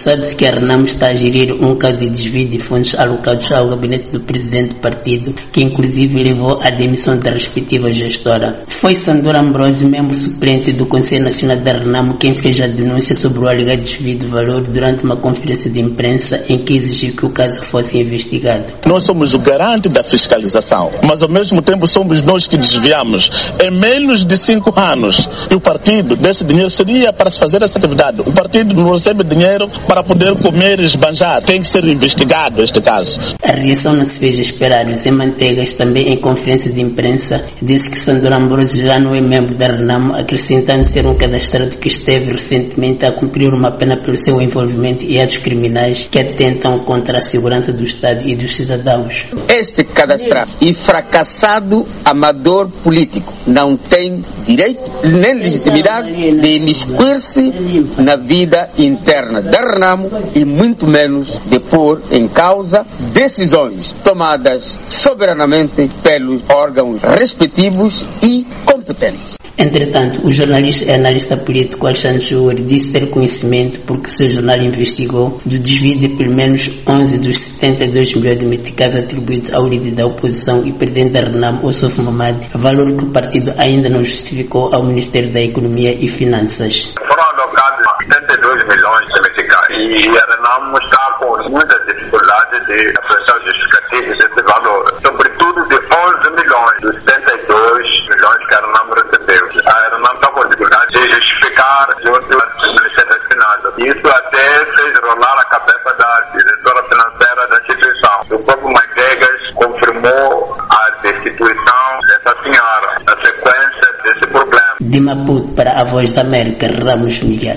Sabe-se que a Renamo está a gerir um caso de desvio de fundos alocados ao gabinete do presidente do partido, que inclusive levou à demissão da respectiva gestora. Foi Sandor Ambrosio, membro suplente do Conselho Nacional da Renamo, quem fez a denúncia sobre o alegado desvio de valor durante uma conferência de imprensa em que exigiu que o caso fosse investigado. Nós somos o garante da fiscalização, mas ao mesmo tempo somos nós que desviamos. Em menos de 5 anos, e o partido, desse dinheiro seria para se fazer essa atividade. O partido não recebe dinheiro para poder comer e esbanjar. Tem que ser investigado este caso. A reação não se fez esperar. José Manteigas, também em conferência de imprensa, disse que Sandor Ambrosio já não é membro da Renamo, acrescentando ser um cadastrado que esteve recentemente a cumprir uma pena pelo seu envolvimento em atos criminais que atentam contra a segurança do Estado e dos cidadãos. Este cadastrado e fracassado amador político não tem direito nem legitimidade de imiscuir-se na vida interna da Renamo e muito menos de pôr em causa decisões tomadas soberanamente pelos órgãos respectivos e competentes. Entretanto, o jornalista e analista político Alexandre Jouri disse ter conhecimento, porque seu jornal investigou, do desvio de pelo menos 11 dos 72 milhões de meticais atribuídos ao líder da oposição e presidente da Renamo, Oussouf Mamadi, valor que o partido ainda não justificou ao Ministério da Economia e Finanças. Foram alocados 72 milhões de meticais e a Renamo está com muitas dificuldades de apresentar justificativos desse valor, sobretudo de 11 milhões dos 72 milhões que a Renamo recebeu. A Renamo está com dificuldade de justificar junto ao Ministério das Finanças. Isso até fez rolar a cabeça da diretora financeira da instituição. O próprio Manteigas confirmou a destituição dessa senhora na sequência desse problema. De Maputo para a Voz da América, Ramos Miguel.